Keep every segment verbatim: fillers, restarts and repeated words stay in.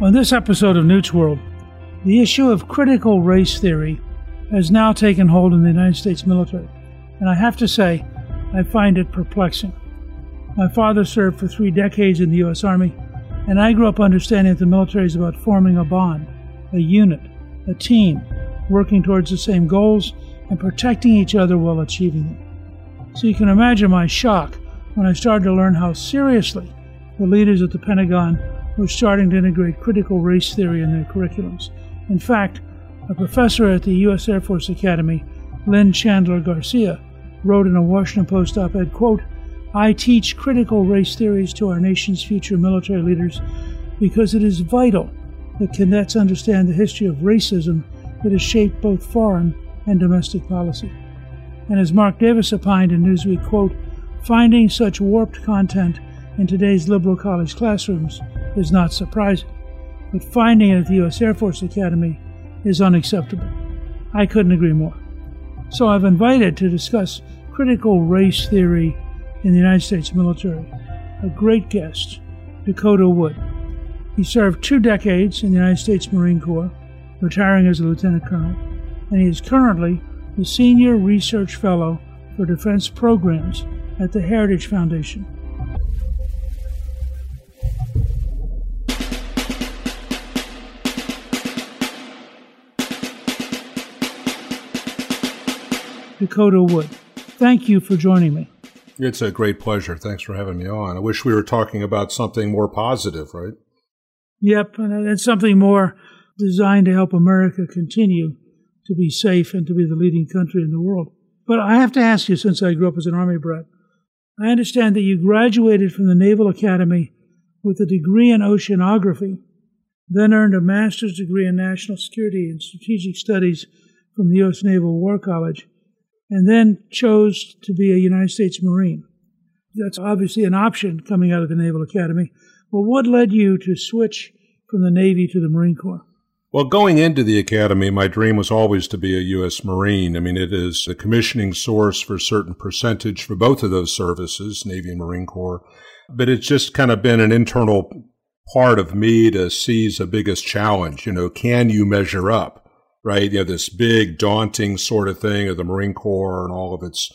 On this episode of Newt's World, the issue of critical race theory has now taken hold in the United States military, and I have to say, I find it perplexing. My father served for three decades in the U S Army, and I grew up understanding that the military is about forming a bond, a unit, a team, working towards the same goals and protecting each other while achieving them. So you can imagine my shock when I started to learn how seriously the leaders at the Pentagon were starting to integrate critical race theory in their curriculums. In fact, a professor at the U S Air Force Academy, Lynn Chandler Garcia, wrote in a Washington Post op-ed, quote, "I teach critical race theories to our nation's future military leaders because it is vital that cadets understand the history of racism that has shaped both foreign and domestic policy." And as Mark Davis opined in Newsweek, quote, "Finding such warped content in today's liberal college classrooms is not surprising, but finding it at the U S Air Force Academy is unacceptable." I couldn't agree more. So I've invited to discuss critical race theory in the United States military a great guest, Dakota Wood. He served two decades in the United States Marine Corps, retiring as a lieutenant colonel, and he is currently the Senior Research Fellow for Defense Programs at the Heritage Foundation. Dakota Wood, thank you for joining me. It's a great pleasure. Thanks for having me on. I wish we were talking about something more positive, right? Yep, and it's something more designed to help America continue to be safe and to be the leading country in the world. But I have to ask you, since I grew up as an Army brat, I understand that you graduated from the Naval Academy with a degree in oceanography, then earned a master's degree in national security and strategic studies from the U S Naval War College, and then chose to be a United States Marine. That's obviously an option coming out of the Naval Academy. Well, what led you to switch from the Navy to the Marine Corps? Well, going into the Academy, my dream was always to be a U S Marine. I mean, it is a commissioning source for a certain percentage for both of those services, Navy and Marine Corps. But it's just kind of been an internal part of me to seize the biggest challenge. You know, can you measure up? Right? You know, this big, daunting sort of thing of the Marine Corps and all of its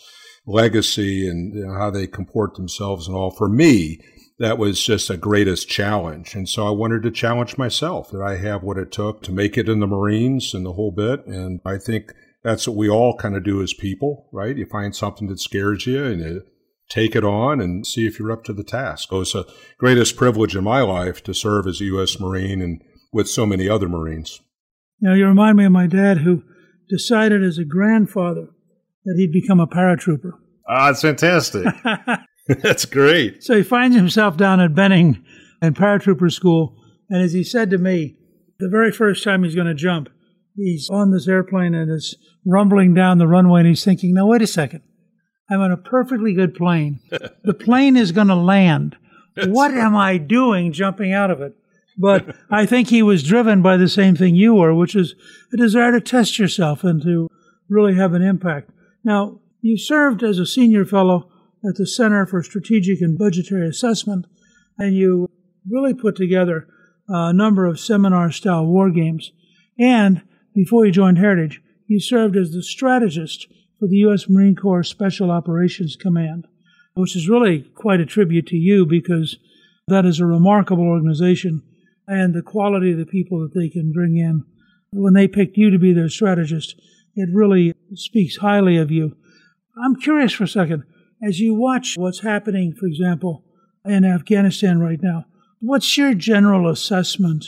legacy and you know, how they comport themselves and all. For me, that was just the greatest challenge. And so I wanted to challenge myself, that I have what it took to make it in the Marines and the whole bit. And I think that's what we all kind of do as people, right? You find something that scares you and you take it on and see if you're up to the task. So it's the greatest privilege in my life to serve as a U S Marine and with so many other Marines. Now, you remind me of my dad, who decided as a grandfather that he'd become a paratrooper. Ah, that's fantastic. That's great. So he finds himself down at Benning in paratrooper school, and as he said to me, the very first time he's going to jump, he's on this airplane and it's rumbling down the runway, and he's thinking, now, wait a second. I'm on a perfectly good plane. The plane is going to land. What am I doing jumping out of it? But I think he was driven by the same thing you were, which is a desire to test yourself and to really have an impact. Now, you served as a senior fellow at the Center for Strategic and Budgetary Assessment, and you really put together a number of seminar-style war games. And before you joined Heritage, you served as the strategist for the U S Marine Corps Special Operations Command, which is really quite a tribute to you because that is a remarkable organization. And the quality of the people that they can bring in. When they picked you to be their strategist, it really speaks highly of you. I'm curious for a second, as you watch what's happening, for example, in Afghanistan right now, what's your general assessment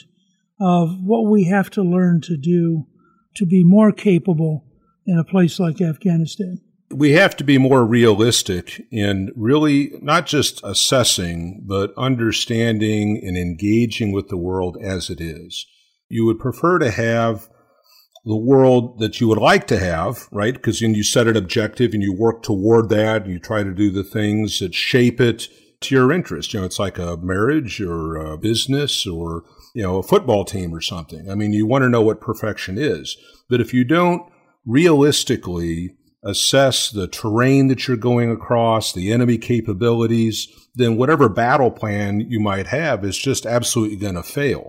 of what we have to learn to do to be more capable in a place like Afghanistan? We have to be more realistic in really not just assessing, but understanding and engaging with the world as it is. You would prefer to have the world that you would like to have, right? Because then you set an objective and you work toward that and you try to do the things that shape it to your interest. You know, it's like a marriage or a business or, you know, a football team or something. I mean, you want to know what perfection is. But if you don't realistically assess the terrain that you're going across, the enemy capabilities, then whatever battle plan you might have is just absolutely going to fail.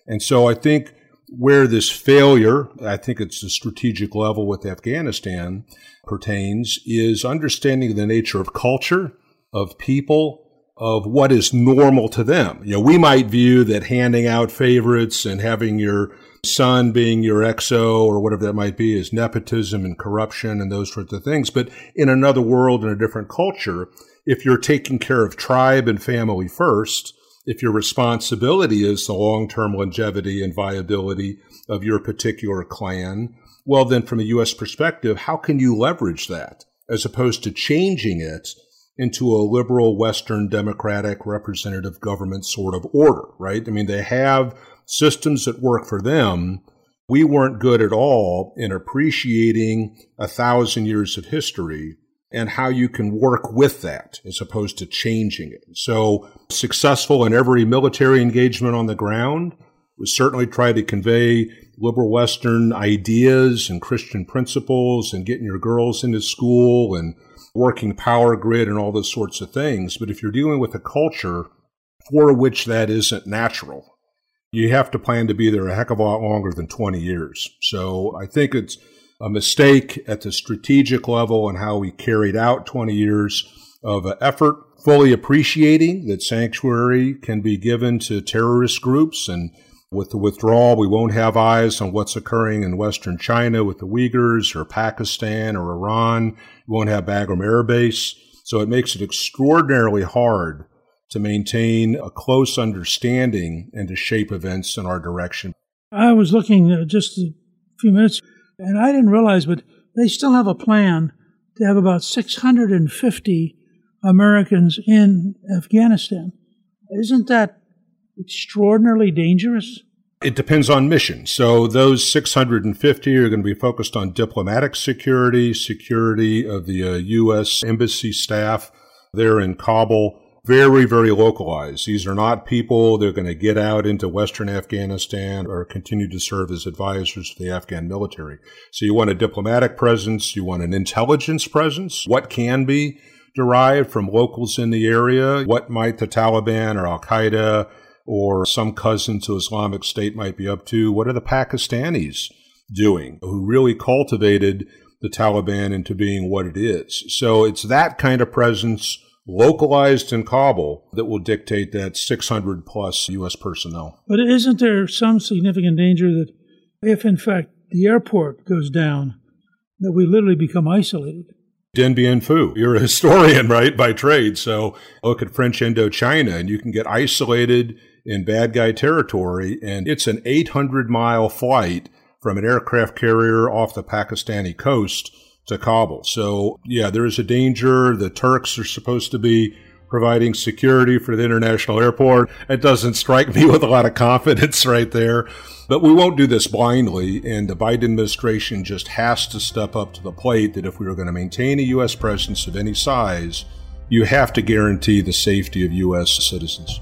And so I think where this failure, I think it's the strategic level with Afghanistan pertains, is understanding the nature of culture, of people, of what is normal to them. You know, we might view that handing out favorites and having your son being your X O or whatever that might be is nepotism and corruption and those sorts of things. But in another world, in a different culture, if you're taking care of tribe and family first, if your responsibility is the long-term longevity and viability of your particular clan, well, then from a U S perspective, how can you leverage that as opposed to changing it into a liberal Western democratic representative government sort of order, right? I mean, they have systems that work for them. We weren't good at all in appreciating a thousand years of history and how you can work with that as opposed to changing it. So successful in every military engagement on the ground, we certainly try to convey liberal Western ideas and Christian principles and getting your girls into school and working power grid and all those sorts of things. But if you're dealing with a culture for which that isn't natural, you have to plan to be there a heck of a lot longer than twenty years. So I think it's a mistake at the strategic level and how we carried out twenty years of effort, fully appreciating that sanctuary can be given to terrorist groups. And with the withdrawal, we won't have eyes on what's occurring in Western China with the Uyghurs or Pakistan or Iran. We won't have Bagram Air Base. So it makes it extraordinarily hard to maintain a close understanding and to shape events in our direction. I was looking uh, just a few minutes, and I didn't realize, but they still have a plan to have about six hundred fifty Americans in Afghanistan. Isn't that extraordinarily dangerous? It depends on mission. So those six hundred fifty are going to be focused on diplomatic security, security of the uh, U S embassy staff there in Kabul. Very, very localized. These are not people that are going to get out into Western Afghanistan or continue to serve as advisors to the Afghan military. So you want a diplomatic presence. You want an intelligence presence. What can be derived from locals in the area? What might the Taliban or Al-Qaeda or some cousin to Islamic State might be up to? What are the Pakistanis doing who really cultivated the Taliban into being what it is? So it's that kind of presence localized in Kabul that will dictate that six hundred plus U S personnel. But isn't there some significant danger that if, in fact, the airport goes down, that we literally become isolated? Dien Bien Phu. You're a historian, right, by trade. So look at French Indochina, and you can get isolated in bad guy territory, and it's an eight hundred mile flight from an aircraft carrier off the Pakistani coast to Kabul. So, yeah, there is a danger. The Turks are supposed to be providing security for the international airport. It doesn't strike me with a lot of confidence right there. But we won't do this blindly, and the Biden administration just has to step up to the plate that if we are going to maintain a U S presence of any size, you have to guarantee the safety of U S citizens.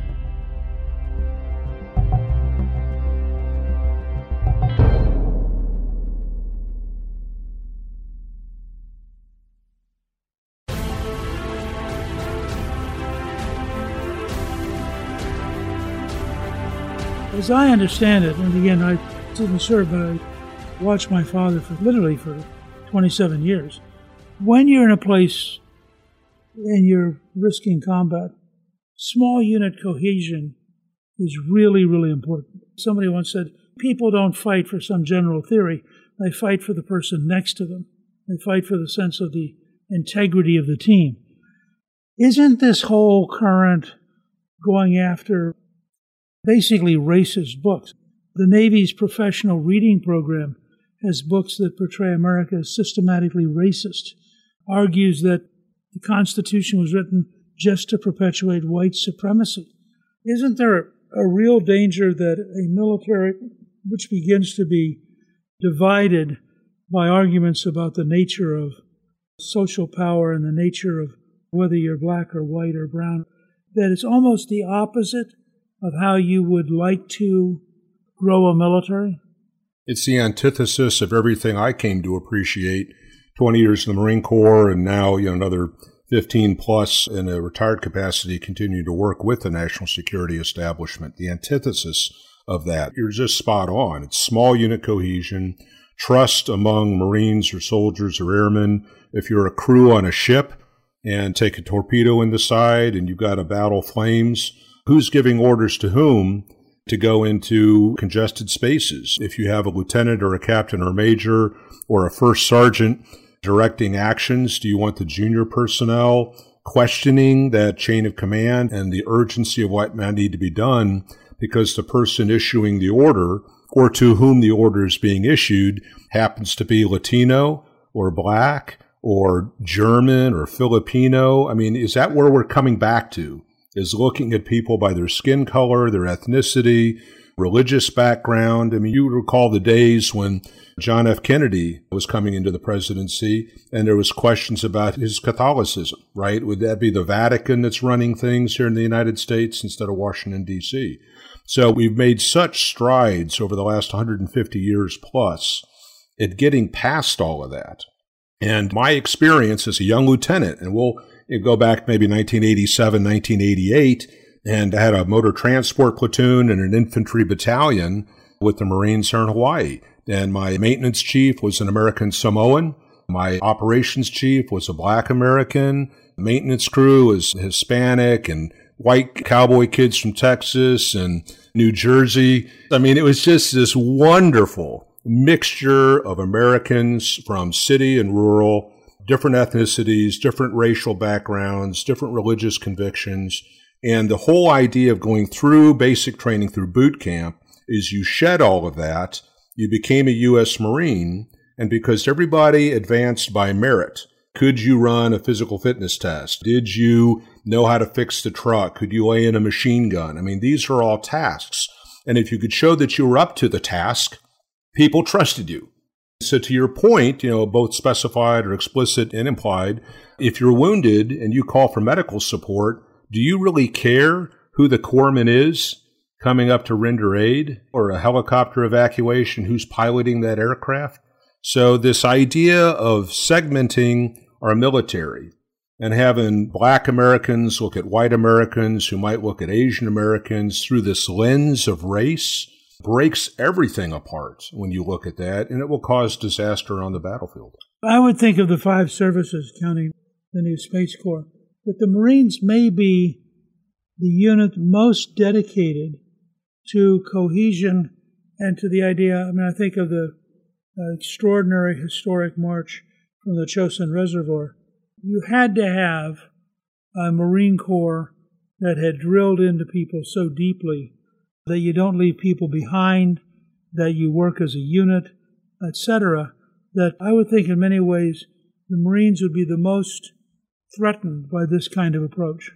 As I understand it, and again, I didn't serve, but I watched my father for literally for twenty-seven years. When you're in a place and you're risking combat, small unit cohesion is really, really important. Somebody once said, people don't fight for some general theory. They fight for the person next to them. They fight for the sense of the integrity of the team. Isn't this whole current going after basically racist books? The Navy's professional reading program has books that portray America as systematically racist, argues that the Constitution was written just to perpetuate white supremacy. Isn't there a real danger that a military which begins to be divided by arguments about the nature of social power and the nature of whether you're black or white or brown, that it's almost the opposite of how you would like to grow a military? It's the antithesis of everything I came to appreciate. twenty years in the Marine Corps and now, you know, another fifteen plus in a retired capacity, continue to work with the national security establishment. The antithesis of that. You're just spot on. It's small unit cohesion, trust among Marines or soldiers or airmen. If you're a crew on a ship and take a torpedo in the side and you've got a battle flames, who's giving orders to whom to go into congested spaces? If you have a lieutenant or a captain or a major or a first sergeant directing actions, do you want the junior personnel questioning that chain of command and the urgency of what might need to be done because the person issuing the order or to whom the order is being issued happens to be Latino or Black or German or Filipino? I mean, is that where we're coming back to? Is looking at people by their skin color, their ethnicity, religious background. I mean, you recall the days when John F. Kennedy was coming into the presidency and there was questions about his Catholicism, right? Would that be the Vatican that's running things here in the United States instead of Washington, D C? So we've made such strides over the last one hundred fifty years plus at getting past all of that. And my experience as a young lieutenant, and we'll You go back maybe nineteen eighty-seven, nineteen eighty-eight, and I had a motor transport platoon and an infantry battalion with the Marines here in Hawaii. And my maintenance chief was an American Samoan. My operations chief was a Black American. Maintenance crew was Hispanic and white cowboy kids from Texas and New Jersey. I mean, it was just this wonderful mixture of Americans from city and rural, different ethnicities, different racial backgrounds, different religious convictions. And the whole idea of going through basic training through boot camp is you shed all of that. You became a U S Marine. And because everybody advanced by merit, could you run a physical fitness test? Did you know how to fix the truck? Could you lay in a machine gun? I mean, these are all tasks. And if you could show that you were up to the task, people trusted you. So to your point, you know, both specified or explicit and implied, if you're wounded and you call for medical support, do you really care who the corpsman is coming up to render aid or a helicopter evacuation, who's piloting that aircraft? So this idea of segmenting our military and having Black Americans look at white Americans who might look at Asian Americans through this lens of race breaks everything apart when you look at that, and it will cause disaster on the battlefield. I would think of the five services, counting the new Space Corps, that the Marines may be the unit most dedicated to cohesion and to the idea. I mean, I think of the uh, extraordinary historic march from the Chosin Reservoir. You had to have a Marine Corps that had drilled into people so deeply that you don't leave people behind, that you work as a unit, et cetera, that I would think in many ways the Marines would be the most threatened by this kind of approach.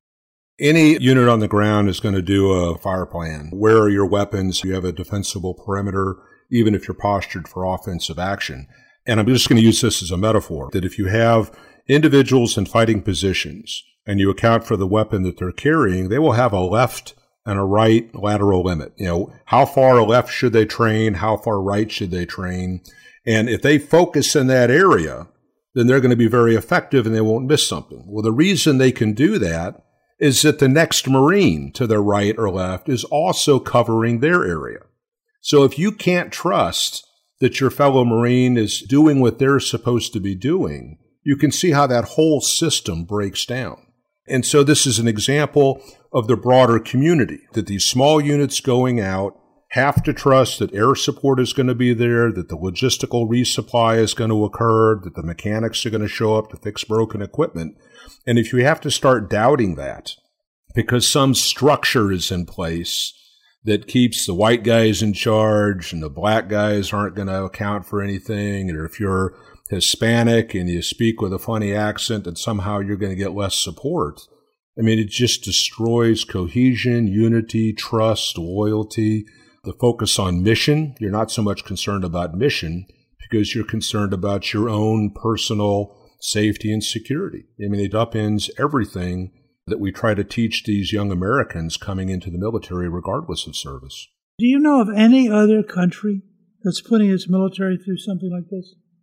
Any unit on the ground is going to do a fire plan. Where are your weapons? You have a defensible perimeter, even if you're postured for offensive action. And I'm just going to use this as a metaphor, that if you have individuals in fighting positions and you account for the weapon that they're carrying, they will have a left and a right lateral limit. You know, how far left should they train? How far right should they train? And if they focus in that area, then they're going to be very effective and they won't miss something. Well, the reason they can do that is that the next Marine to their right or left is also covering their area. So if you can't trust that your fellow Marine is doing what they're supposed to be doing, you can see how that whole system breaks down. And so this is an example of the broader community, that these small units going out have to trust that air support is going to be there, that the logistical resupply is going to occur, that the mechanics are going to show up to fix broken equipment. And if you have to start doubting that because some structure is in place that keeps the white guys in charge and the black guys aren't going to account for anything, or if you're Hispanic and you speak with a funny accent and somehow you're going to get less support. I mean, it just destroys cohesion, unity, trust, loyalty, the focus on mission. You're not so much concerned about mission because you're concerned about your own personal safety and security. I mean, it upends everything that we try to teach these young Americans coming into the military regardless of service. Do you know of any other country that's putting its military through something like this?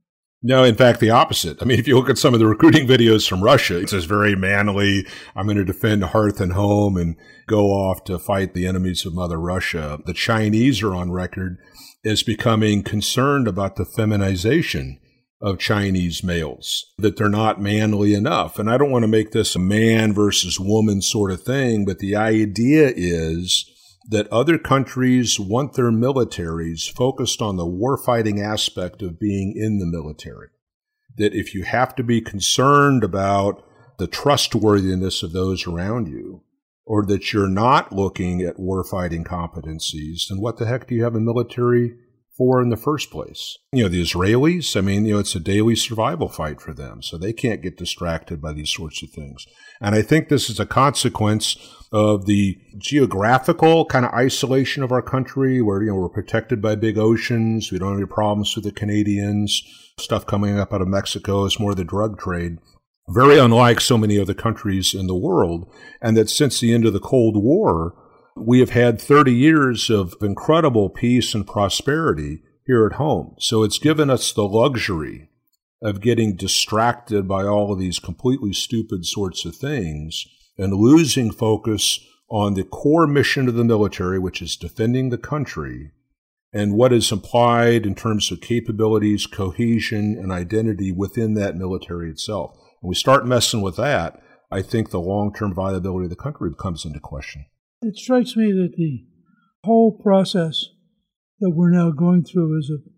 No, in fact, the opposite. I mean, if you look at some of the recruiting videos from Russia, it's just very manly. I'm going to defend hearth and home and go off to fight the enemies of Mother Russia. The Chinese are on record as becoming concerned about the feminization of Chinese males, that they're not manly enough. And I don't want to make this a man versus woman sort of thing, but the idea is that other countries want their militaries focused on the warfighting aspect of being in the military. That if you have to be concerned about the trustworthiness of those around you, or that you're not looking at warfighting competencies, then what the heck do you have a military for in the first place? You know, the Israelis, I mean, you know, it's a daily survival fight for them, so they can't get distracted by these sorts of things. And I think this is a consequence of the geographical kind of isolation of our country, where, you know, we're protected by big oceans, we don't have any problems with the Canadians, stuff coming up out of Mexico is more the drug trade. Very unlike so many other countries in the world, and that since the end of the Cold War, we have had thirty years of incredible peace and prosperity here at home. So it's given us the luxury of getting distracted by all of these completely stupid sorts of things and losing focus on the core mission of the military, which is defending the country, and what is implied in terms of capabilities, cohesion, and identity within that military itself. When we start messing with that, I think the long-term viability of the country comes into question. It strikes me that the whole process that we're now going through is a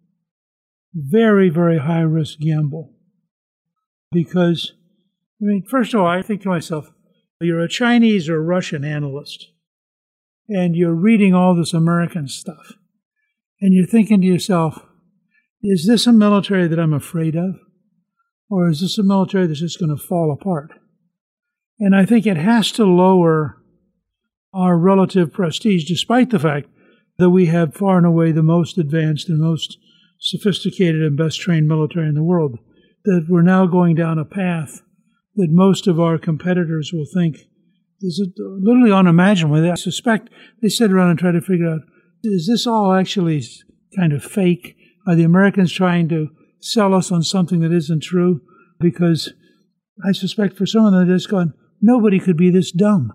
very, very high-risk gamble. Because, I mean, first of all, I think to myself, you're a Chinese or Russian analyst, and you're reading all this American stuff, and you're thinking to yourself, is this a military that I'm afraid of? Or is this a military that's just going to fall apart? And I think it has to lower our relative prestige, despite the fact that we have far and away the most advanced and most sophisticated and best trained military in the world, that we're now going down a path that most of our competitors will think is literally unimaginable. I suspect they sit around and try to figure out, is this all actually kind of fake? Are the Americans trying to sell us on something that isn't true? Because I suspect for some of them, they're just going, nobody could be this dumb.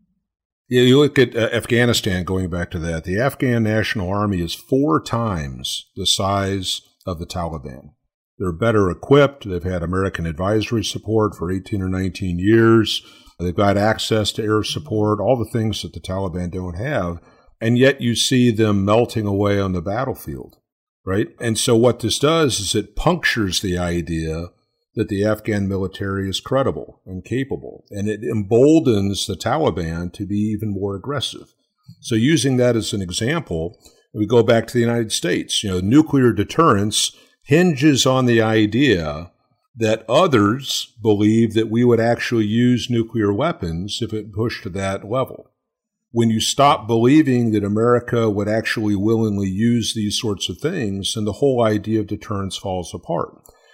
Yeah, you look at uh, Afghanistan, going back to that. The Afghan National Army is four times the size of the Taliban. They're better equipped. They've had American advisory support for eighteen or nineteen years. They've got access to air support, all the things that the Taliban don't have. And yet you see them melting away on the battlefield, right? And so what this does is it punctures the idea that the Afghan military is credible and capable, and it emboldens the Taliban to be even more aggressive. So using that as an example, we go back to the United States. You know, nuclear deterrence hinges on the idea that others believe that we would actually use nuclear weapons if it pushed to that level. When you stop believing that America would actually willingly use these sorts of things, then the whole idea of deterrence falls apart.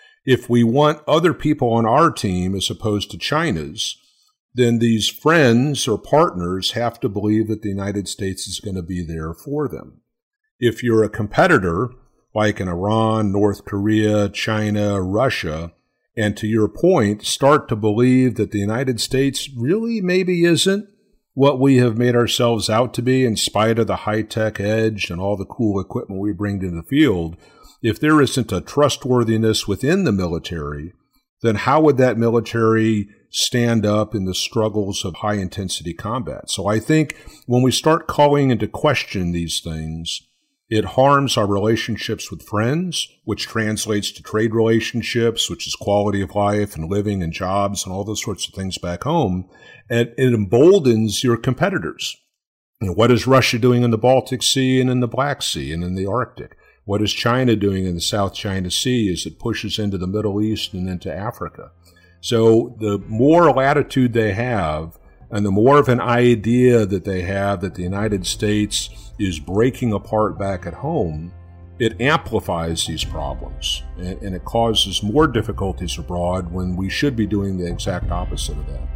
If we want other people on our team as opposed to China's, then these friends or partners have to believe that the United States is going to be there for them. If you're a competitor, like in Iran, North Korea, China, Russia, and to your point, start to believe that the United States really maybe isn't what we have made ourselves out to be in spite of the high-tech edge and all the cool equipment we bring to the field, if there isn't a trustworthiness within the military, then how would that military stand up in the struggles of high-intensity combat? So I think when we start calling into question these things, it harms our relationships with friends, which translates to trade relationships, which is quality of life and living and jobs and all those sorts of things back home. And it emboldens your competitors. You know, what is Russia doing in the Baltic Sea and in the Black Sea and in the Arctic? What is China doing in the South China Sea as it pushes into the Middle East and into Africa? So the more latitude they have, and the more of an idea that they have that the United States is breaking apart back at home, it amplifies these problems, and, and it causes more difficulties abroad when we should be doing the exact opposite of that.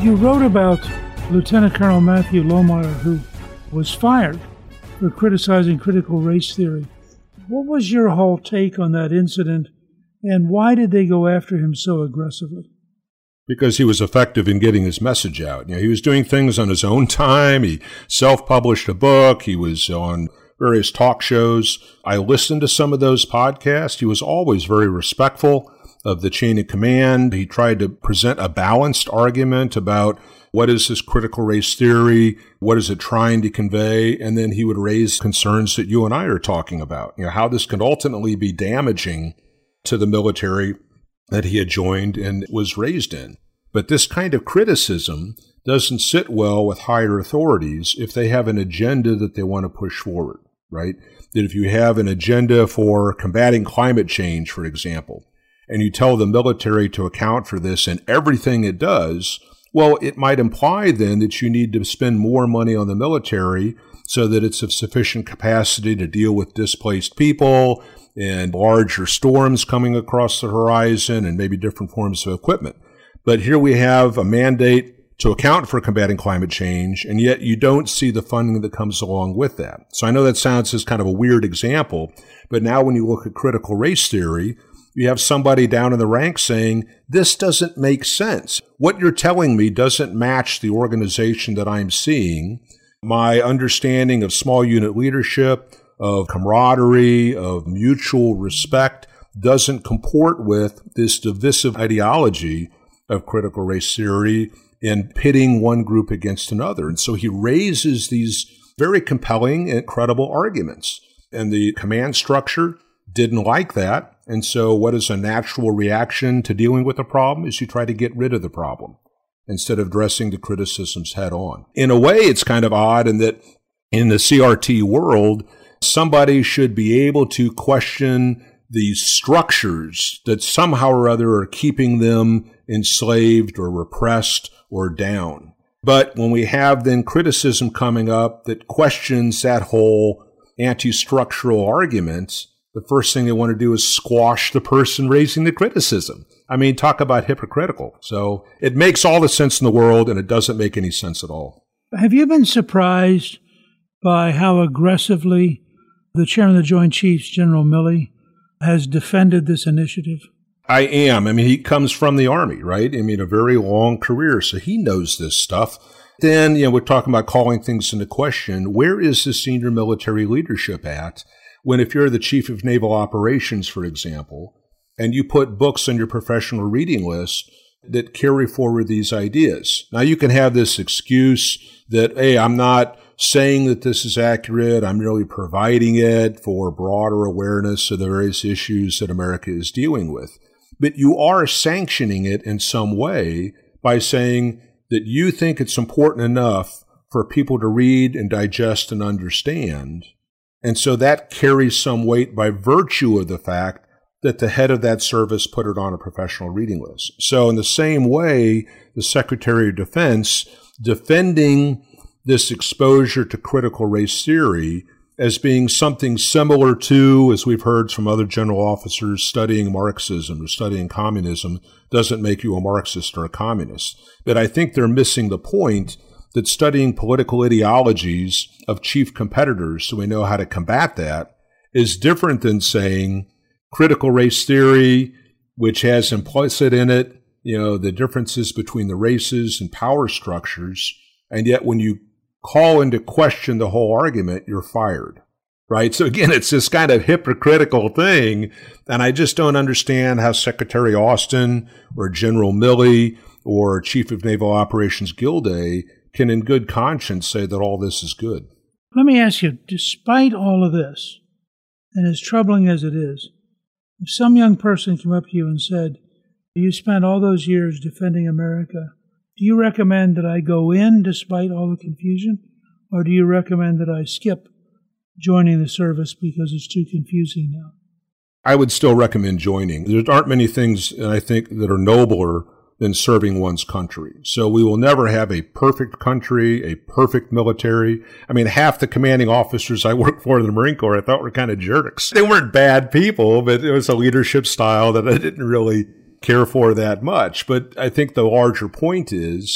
You wrote about Lieutenant Colonel Matthew Lohmeyer, who was fired for criticizing critical race theory. What was your whole take on that incident, and why did they go after him so aggressively? Because he was effective in getting his message out. You know, he was doing things on his own time. He self-published a book. He was on various talk shows. I listened to some of those podcasts. He was always very respectful of the chain of command. He tried to present a balanced argument about what is this critical race theory, what is it trying to convey, and then he would raise concerns that you and I are talking about, you know, how this could ultimately be damaging to the military that he had joined and was raised in. But this kind of criticism doesn't sit well with higher authorities if they have an agenda that they want to push forward, right? That if you have an agenda for combating climate change, for example, and you tell the military to account for this in everything it does, well, it might imply then that you need to spend more money on the military so that it's of sufficient capacity to deal with displaced people and larger storms coming across the horizon and maybe different forms of equipment. But here we have a mandate to account for combating climate change, and yet you don't see the funding that comes along with that. So I know that sounds as kind of a weird example, but now when you look at critical race theory, you have somebody down in the ranks saying, this doesn't make sense. What you're telling me doesn't match the organization that I'm seeing. My understanding of small unit leadership, of camaraderie, of mutual respect doesn't comport with this divisive ideology of critical race theory in pitting one group against another. And so he raises these very compelling and credible arguments. And the command structure didn't like that. And so what is a natural reaction to dealing with a problem is you try to get rid of the problem instead of addressing the criticisms head on. In a way, it's kind of odd in that in the C R T world, somebody should be able to question the structures that somehow or other are keeping them enslaved or repressed or down. But when we have then criticism coming up that questions that whole anti-structural argument, the first thing they want to do is squash the person raising the criticism. I mean, talk about hypocritical. So it makes all the sense in the world, and it doesn't make any sense at all. Have you been surprised by how aggressively the chairman of the Joint Chiefs, General Milley, has defended this initiative? I am. I mean, he comes from the Army, right? I mean, a very long career, so he knows this stuff. Then, you know, we're talking about calling things into question. Where is the senior military leadership at when if you're the Chief of Naval Operations, for example, and you put books on your professional reading list that carry forward these ideas? Now, you can have this excuse that, hey, I'm not saying that this is accurate. I'm really providing it for broader awareness of the various issues that America is dealing with. But you are sanctioning it in some way by saying that you think it's important enough for people to read and digest and understand. And so that carries some weight by virtue of the fact that the head of that service put it on a professional reading list. So in the same way, the Secretary of Defense defending this exposure to critical race theory as being something similar to, as we've heard from other general officers, studying Marxism or studying communism doesn't make you a Marxist or a communist. But I think they're missing the point that studying political ideologies of chief competitors so we know how to combat that is different than saying critical race theory, which has implicit in it, you know, the differences between the races and power structures. And yet when you call into question the whole argument, you're fired, right? So again, it's this kind of hypocritical thing. And I just don't understand how Secretary Austin or General Milley or Chief of Naval Operations Gilday can in good conscience say that all this is good. Let me ask you, despite all of this, and as troubling as it is, if some young person came up to you and said, you spent all those years defending America, do you recommend that I go in despite all the confusion, or do you recommend that I skip joining the service because it's too confusing now? I would still recommend joining. There aren't many things, I think, that are nobler than serving one's country. So we will never have a perfect country, a perfect military. I mean, half the commanding officers I worked for in the Marine Corps I thought were kind of jerks. They weren't bad people, but it was a leadership style that I didn't really care for that much. But I think the larger point is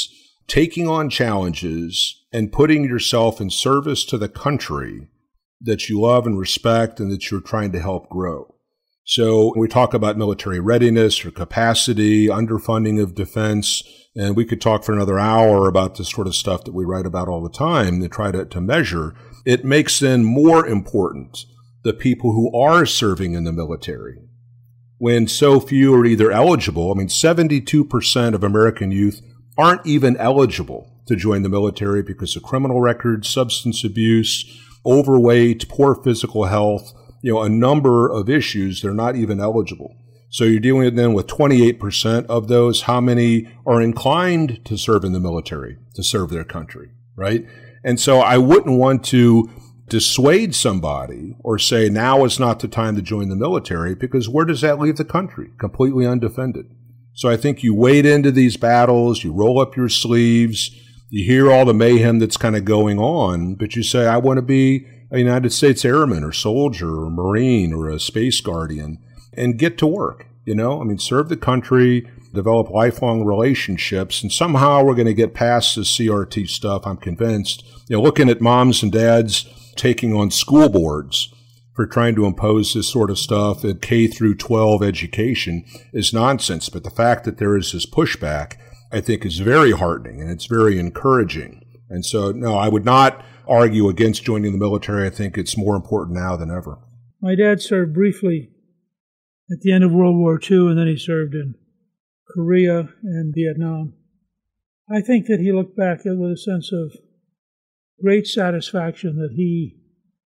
taking on challenges and putting yourself in service to the country that you love and respect and that you're trying to help grow. So when we talk about military readiness or capacity, underfunding of defense, and we could talk for another hour about the sort of stuff that we write about all the time to try to, to measure, it makes then more important the people who are serving in the military. When so few are either eligible, I mean, seventy-two percent of American youth aren't even eligible to join the military because of criminal records, substance abuse, overweight, poor physical health, you know, a number of issues. They're not even eligible. So you're dealing then with twenty-eight percent of those. How many are inclined to serve in the military, to serve their country, right? And so I wouldn't want to dissuade somebody or say now is not the time to join the military, because where does that leave the country? Completely undefended. So I think you wade into these battles, you roll up your sleeves, you hear all the mayhem that's kind of going on, but you say, I want to be a United States Airman or soldier or Marine or a Space Guardian, and get to work. You know, I mean, serve the country, develop lifelong relationships, and somehow we're going to get past this C R T stuff, I'm convinced. You know, looking at moms and dads taking on school boards for trying to impose this sort of stuff at K through twelve education is nonsense. But the fact that there is this pushback, I think, is very heartening and it's very encouraging. And so, no, I would not argue against joining the military. I think it's more important now than ever. My dad served briefly at the end of World War Two, and then he served in Korea and Vietnam. I think that he looked back with a sense of great satisfaction that he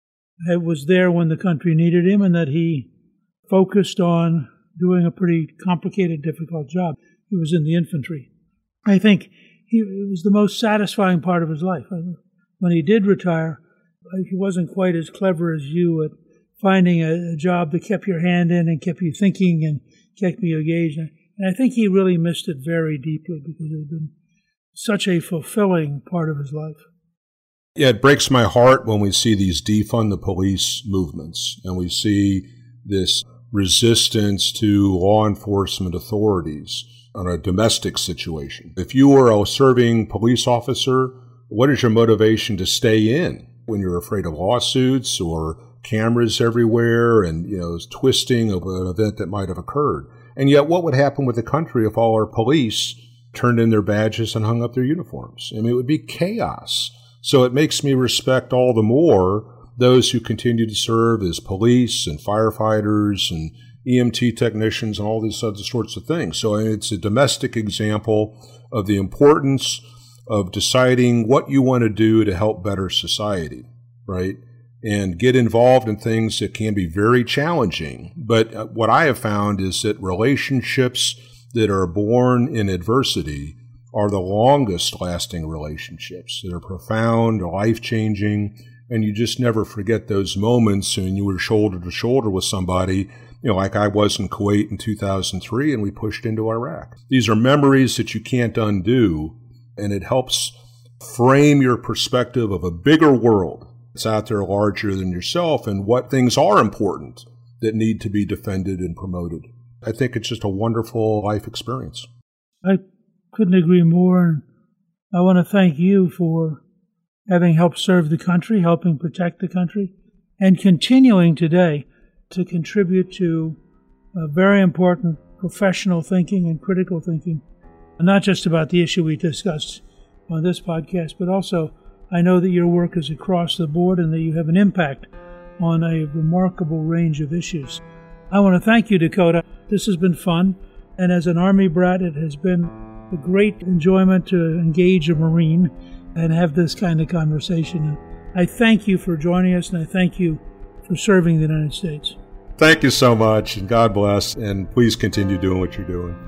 was there when the country needed him and that he focused on doing a pretty complicated, difficult job. He was in the infantry. I think he, it was the most satisfying part of his life. When he did retire, he wasn't quite as clever as you at finding a, a job that kept your hand in and kept you thinking and kept you engaged. And I think he really missed it very deeply because it had been such a fulfilling part of his life. Yeah, it breaks my heart when we see these defund the police movements and we see this resistance to law enforcement authorities on a domestic situation. If you were a serving police officer, what is your motivation to stay in when you're afraid of lawsuits or cameras everywhere and, you know, twisting of an event that might have occurred? And yet what would happen with the country if all our police turned in their badges and hung up their uniforms? I mean, it would be chaos. So it makes me respect all the more those who continue to serve as police and firefighters and E M T technicians and all these other sorts of things. So it's a domestic example of the importance of deciding what you want to do to help better society, right? And get involved in things that can be very challenging. But what I have found is that relationships that are born in adversity are the longest lasting relationships that are profound, life-changing, and you just never forget those moments when you were shoulder to shoulder with somebody, you know, like I was in Kuwait in two thousand three and we pushed into Iraq. These are memories that you can't undo, and it helps frame your perspective of a bigger world that's out there larger than yourself and what things are important that need to be defended and promoted. I think it's just a wonderful life experience. I couldn't agree more. And I want to thank you for having helped serve the country, helping protect the country, and continuing today to contribute to a very important professional thinking and critical thinking, not just about the issue we discussed on this podcast, but also I know that your work is across the board and that you have an impact on a remarkable range of issues. I want to thank you, Dakota. This has been fun, and as an Army brat, it has been a great enjoyment to engage a Marine and have this kind of conversation. And I thank you for joining us, and I thank you for serving the United States. Thank you so much, and God bless, and please continue doing what you're doing.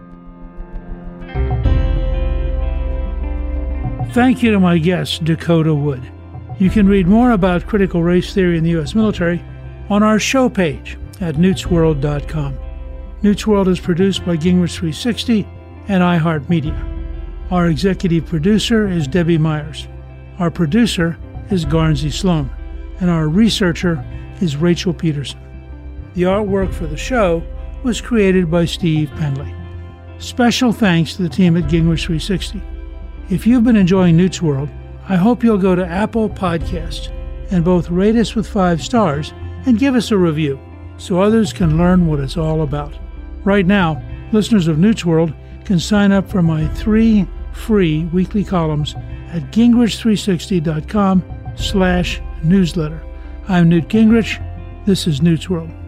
Thank you to my guest, Dakota Wood. You can read more about critical race theory in the U S military on our show page at newts world dot com. Newt's World is produced by Gingrich three sixty and iHeartMedia. Our executive producer is Debbie Myers. Our producer is Garnsey Sloan. And our researcher is Rachel Peterson. The artwork for the show was created by Steve Penley. Special thanks to the team at Gingrich three sixty. If you've been enjoying Newt's World, I hope you'll go to Apple Podcasts and both rate us with five stars and give us a review so others can learn what it's all about. Right now, listeners of Newt's World can sign up for my three free weekly columns at gingrich three sixty dot com slash newsletter. I'm Newt Gingrich. This is Newt's World.